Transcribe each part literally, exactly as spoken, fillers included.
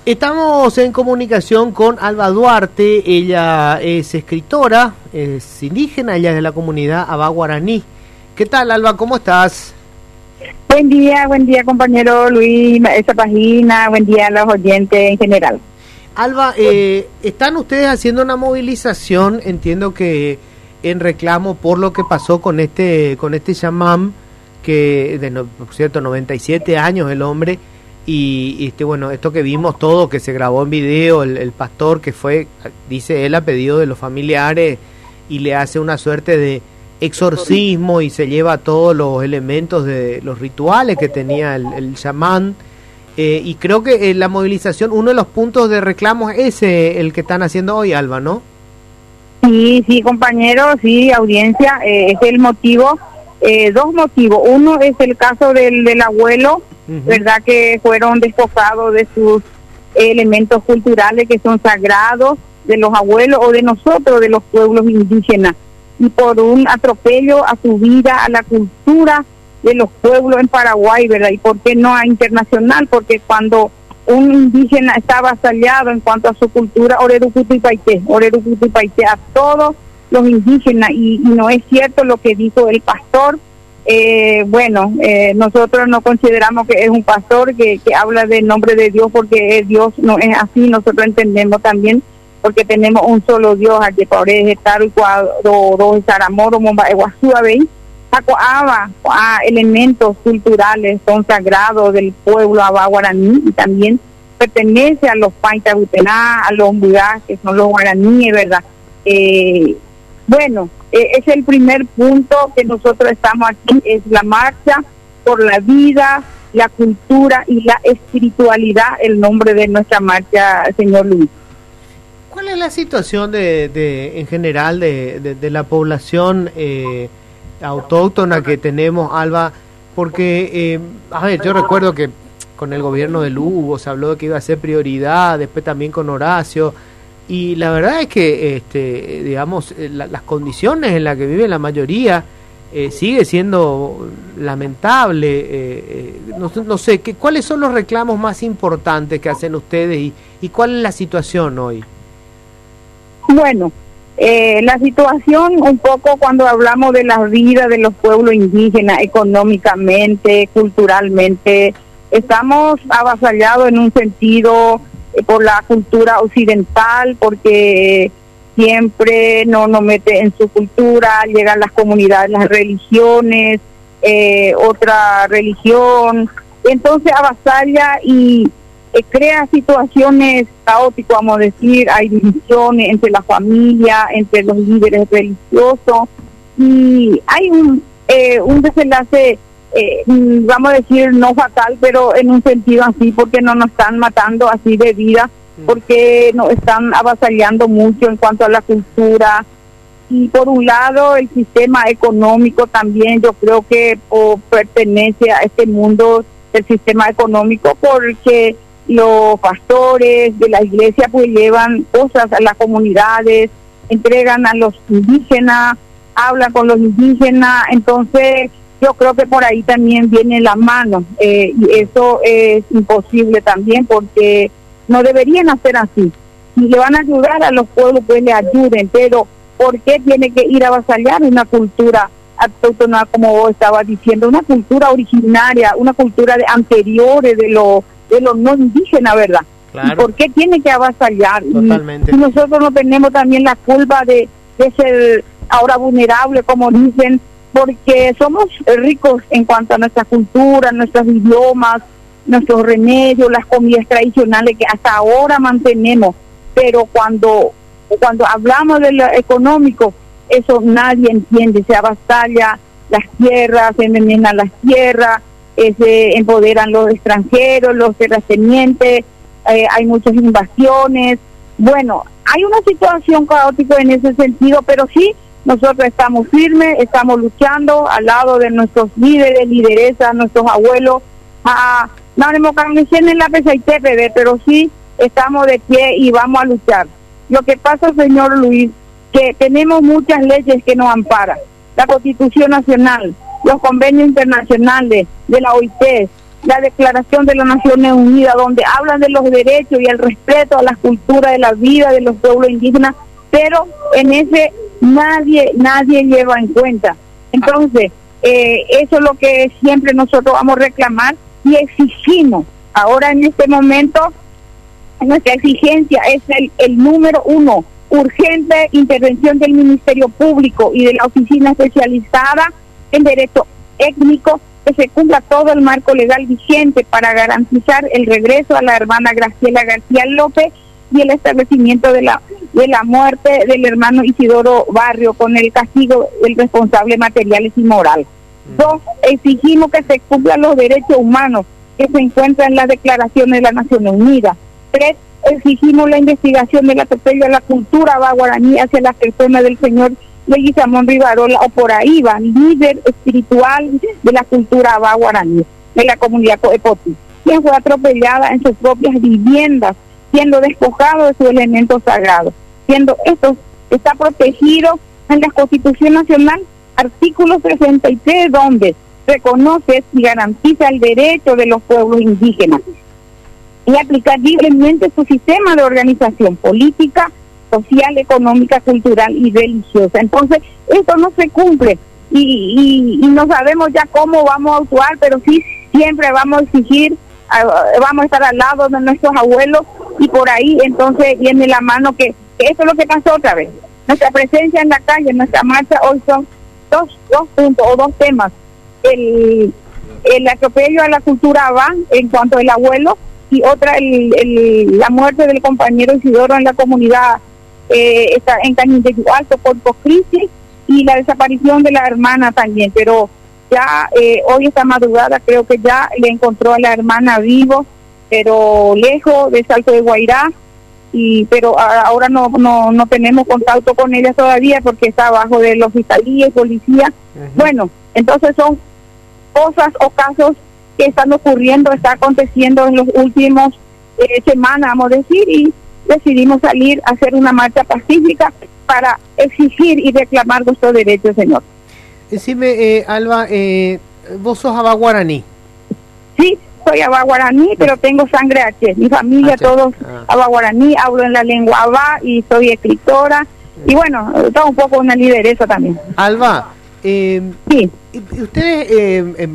Estamos en comunicación con Alba Duarte. Ella es escritora, es indígena, ella es de la comunidad Abá Guaraní. ¿Qué tal, Alba? ¿Cómo estás? Buen día, buen día, compañero Luis, esta página, buen día a los oyentes en general. Alba, eh, están ustedes haciendo una movilización, entiendo que en reclamo por lo que pasó con este con este chamán, que de no, por cierto, noventa y siete años el hombre, y este bueno, esto que vimos todo, que se grabó en video, el, el pastor que fue, dice él, a pedido de los familiares, y le hace una suerte de exorcismo y se lleva todos los elementos de los rituales que tenía el, el chamán. Eh, y creo que eh, la movilización, uno de los puntos de reclamo es ese, el que están haciendo hoy, Alba, ¿no? Sí, sí, compañero, sí, audiencia, eh, es el motivo, eh, dos motivos. Uno es el caso del, del abuelo, uh-huh. ¿verdad? Que fueron despojados de sus elementos culturales que son sagrados, de los abuelos o de nosotros, de los pueblos indígenas, y por un atropello a su vida, a la cultura de los pueblos en Paraguay, ¿verdad? ¿Y por qué no a internacional? Porque cuando un indígena está avasallado en cuanto a su cultura, Orerucutu y Paité, Orerucutu y Paité, a todos los indígenas, y, y no es cierto lo que dijo el pastor. Eh, bueno, eh, nosotros no consideramos que es un pastor que, que habla del nombre de Dios, porque Dios no es así. Nosotros entendemos también, porque tenemos un solo Dios, aquí por estar y cuadro dos Saramoro, Momba, Eguazú, ¿veis? Acoaba, a elementos culturales son sagrados del pueblo Abá Guaraní, y también pertenece a los Paitabutená, a los Mbudá, que son los guaraníes, ¿verdad? Eh, bueno, eh, es el primer punto que nosotros estamos aquí, es la marcha por la vida, la cultura y la espiritualidad, el nombre de nuestra marcha, señor Luis. ¿Cuál es la situación de, de en general de, de, de la población eh, autóctona que tenemos, Alba? Porque, eh, a ver, yo recuerdo que con el gobierno de Lugo se habló de que iba a ser prioridad, después también con Horacio, y la verdad es que, este, digamos, la, las condiciones en las que vive la mayoría eh, sigue siendo lamentable. Eh, eh, no, no sé, ¿qué, ¿cuáles son los reclamos más importantes que hacen ustedes y, y cuál es la situación hoy? Bueno, eh, la situación un poco cuando hablamos de la vida de los pueblos indígenas, económicamente, culturalmente, estamos avasallados en un sentido eh, por la cultura occidental, porque siempre no nos mete en su cultura, llegan las comunidades, las religiones, eh, otra religión, entonces avasalla y Eh, crea situaciones caóticas, vamos a decir, hay divisiones entre la familia, entre los líderes religiosos, y hay un eh, un desenlace, eh, vamos a decir, no fatal, pero en un sentido así, porque no nos están matando así de vida, porque nos están avasallando mucho en cuanto a la cultura. Y por un lado, el sistema económico también, yo creo que oh, pertenece a este mundo del sistema económico, porque los pastores de la iglesia pues llevan cosas a las comunidades, entregan a los indígenas, hablan con los indígenas, entonces yo creo que por ahí también viene la mano, eh, y eso es imposible también, porque no deberían hacer así. Si le van a ayudar a los pueblos, pues le ayuden, pero ¿por qué tiene que ir a avasallar una cultura autóctona, como vos estabas diciendo, una cultura originaria, una cultura de anteriores de los de los no indígenas, ¿verdad? Claro. ¿Y por qué tiene que avasallar? Totalmente. Y, y nosotros no tenemos también la culpa de, de ser ahora vulnerables, como dicen, porque somos ricos en cuanto a nuestra cultura, nuestros idiomas, nuestros remedios, las comidas tradicionales que hasta ahora mantenemos, pero cuando cuando hablamos de lo económico, eso nadie entiende, se avasalla las tierras, se envenenan las tierras, eh, se empoderan los extranjeros, los terratenientes, eh, hay muchas invasiones. Bueno, hay una situación caótica en ese sentido, pero sí, nosotros estamos firmes, estamos luchando al lado de nuestros líderes, lideresas, nuestros abuelos, a no en la Pesaitepe, pero sí estamos de pie y vamos a luchar. Lo que pasa, señor Luis, que tenemos muchas leyes que nos amparan, la Constitución Nacional, los convenios internacionales de la O I T, la Declaración de las Naciones Unidas, donde hablan de los derechos y el respeto a la cultura de la vida de los pueblos indígenas, pero en ese nadie nadie lleva en cuenta. Entonces, eh, eso es lo que siempre nosotros vamos a reclamar y exigimos. Ahora en este momento, nuestra exigencia es el, el número uno, urgente intervención del Ministerio Público y de la Oficina Especializada en Derecho Étnico, que se cumpla todo el marco legal vigente para garantizar el regreso a la hermana Graciela García López y el establecimiento de la de la muerte del hermano Isidoro Barrio con el castigo del responsable materiales y moral. Dos, exigimos que se cumplan los derechos humanos que se encuentran en las declaraciones de las Naciones Unidas. Tres, exigimos la investigación del atropello a la cultura guaraní hacia la persona del señor Leguizamón Rivarola, o por ahí va, líder espiritual de la cultura guaraní, de la comunidad Coepoti, quien fue atropellada en sus propias viviendas, siendo despojado de su elemento sagrado, siendo esto está protegido en la Constitución Nacional, artículo sesenta y tres, donde reconoce y garantiza el derecho de los pueblos indígenas y aplicar libremente su sistema de organización política, social, económica, cultural y religiosa. Entonces, esto no se cumple y, y, y no sabemos ya cómo vamos a actuar, pero sí siempre vamos a exigir, uh, vamos a estar al lado de nuestros abuelos y por ahí entonces viene la mano que, que eso es lo que pasó otra vez. Nuestra presencia en la calle, nuestra marcha hoy son dos, dos puntos o dos temas. El, el atropello a la cultura va en cuanto al abuelo y otra el, el, la muerte del compañero Isidoro en la comunidad eh, está en Cañindeyu Alto por crisis y la desaparición de la hermana también, pero ya eh, hoy esta madrugada creo que ya le encontró a la hermana vivo, pero lejos de Salto de Guairá, y pero ahora no no no tenemos contacto con ella todavía porque está abajo de la fiscalía y policía. Uh-huh. Bueno, entonces son cosas o casos que están ocurriendo, está aconteciendo en los últimos eh, semanas, vamos a decir, y decidimos salir a hacer una marcha pacífica para exigir y reclamar nuestros derechos, señor. Decime, eh, Alba, eh, vos sos abá guaraní. Sí, soy abá guaraní, pero tengo sangre H. Mi familia, H. todos ah. abá guaraní, hablo en la lengua abá y soy escritora. Y bueno, está un poco una lideresa también. Alba, eh, sí. ¿Ustedes eh, eh,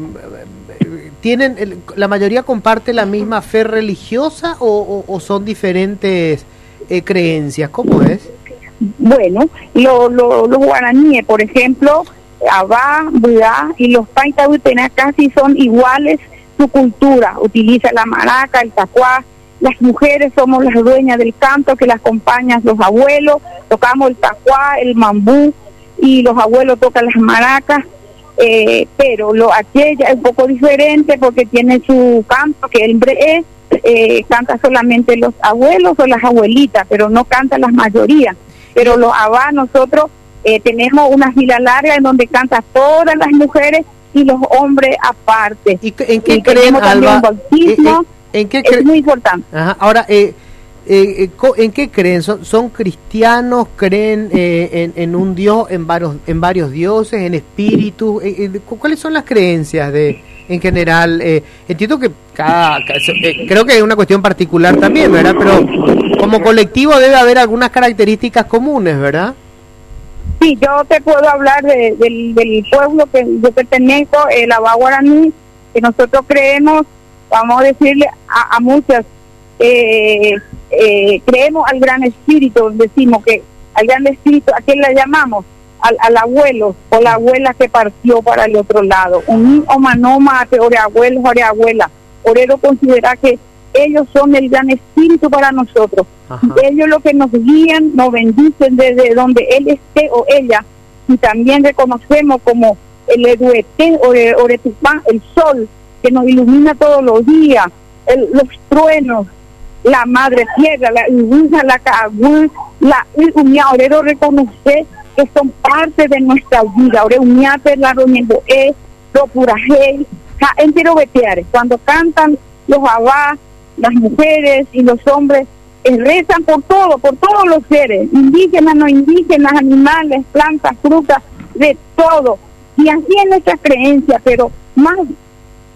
tienen, el, la mayoría comparte la misma fe religiosa o, o, o son diferentes eh, creencias? ¿Cómo es? Bueno, lo, lo, los guaraníes, por ejemplo, abá, budá y los paitahuitenas casi son iguales. Su cultura utiliza la maraca, el tacuá. Las mujeres somos las dueñas del canto que las acompañan los abuelos, tocamos el tacuá, el mambú y los abuelos tocan las maracas, eh, pero lo aquella es un poco diferente porque tiene su canto que el bre eh, canta solamente los abuelos o las abuelitas, pero no canta la mayoría. Pero los abá nosotros eh, tenemos una fila larga en donde cantan todas las mujeres y los hombres aparte. ¿Y en qué y creen, Alba? Bautismo, ¿En, en qué cre- es muy importante. Ajá. Ahora, eh, eh, ¿en qué creen? ¿Son, son cristianos? ¿Creen eh, en, en un Dios, en varios, en varios dioses, en espíritus? Eh, eh, ¿Cuáles son las creencias de, en general? Eh, entiendo que cada, cada eh, creo que hay una cuestión particular también, ¿verdad? Pero como colectivo debe haber algunas características comunes, ¿verdad? Sí, yo te puedo hablar de, del, del pueblo que yo pertenezco, el abá guaraní, que nosotros creemos, vamos a decirle a, a muchas, eh, eh, creemos al gran espíritu, decimos que al gran espíritu, ¿a quién le llamamos? Al, al abuelo o la abuela que partió para el otro lado. Un omanoma, ore abuelo, ore abuela. Orero considera que ellos son el gran espíritu para nosotros. Ajá. Ellos lo que nos guían, nos bendicen desde donde él esté o ella, y también reconocemos como el Eduete, Ore, Oretupán, el sol que nos ilumina todos los días, el, los truenos, la madre tierra, la Uguja, la Caagüe, la Uña. Orero reconocer que son parte de nuestra vida. Ore Uñate, la Roñemboe, lo Purajei, entero veteares. Cuando cantan los abá, las mujeres y los hombres eh, rezan por todo, por todos los seres, indígenas, no indígenas, animales, plantas, frutas, de todo. Y así es nuestra creencia, pero más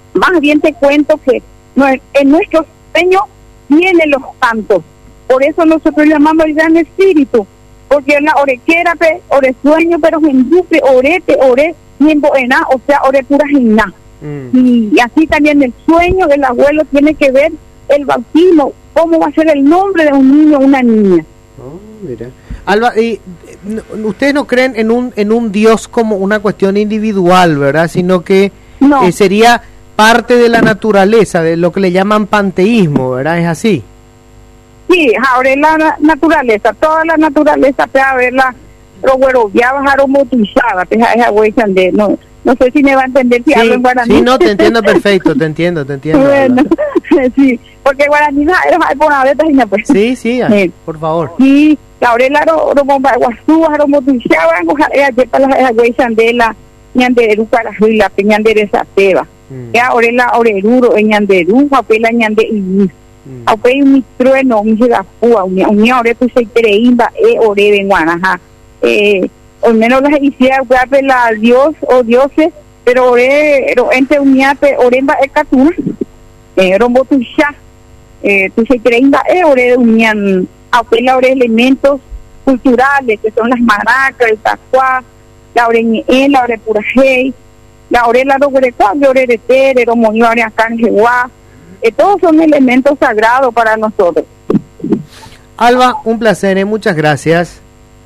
Más bien te cuento que no, en nuestro sueño vienen los cantos. Por eso nosotros llamamos el gran espíritu, porque en la orequera, ore sueño, pero en dupe, orete, ore, tiempo en a, o sea, ore pura en na. Mm. Y, y así también el sueño del abuelo tiene que ver el bautismo, cómo va a ser el nombre de un niño o una niña. Oh, mira. Alba, y, ustedes no creen en un en un Dios como una cuestión individual, ¿verdad? Sino que no. eh, sería parte de la naturaleza, de lo que le llaman panteísmo, ¿verdad? ¿Es así? Sí, ahora la naturaleza, toda la naturaleza te va a ver la pero ya bajaron motizadas, esa güey de no no sé si me va a entender si sí, hablo en guaraní. Sí, no, te entiendo perfecto, te entiendo, te entiendo. Bueno, sí, porque guaraní no es por una vez, pues. Sí, sí, sí, por favor. Sí, ahora la ro ro bomba guasú, bajaron motizadas, ayer para las güey de la ñanderu para la ñandere sateva. Ya ahora la oreruro en ñanderu, papela ñande y aunque un trueno, un gigafúa, un ahora tu se creíba e ore en guanaja. Eh, al menos las hiciera la a Dios o dioses, pero ore, entre uniate, oremba e catuna, eh, rombo tu ya, eh, tu se creíba e ore unian, aunque la ore elementos culturales, que son las maracas, el tacuá, la ore en la ore purajei, la ore la ore la ore de tere, romo y ore acá en Jehová. Eh, todos son elementos sagrados para nosotros. Alba, un placer, ¿eh? Muchas gracias.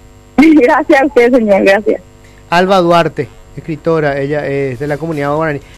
Gracias a usted, señor, gracias. Alba Duarte, escritora, ella es de la comunidad guaraní.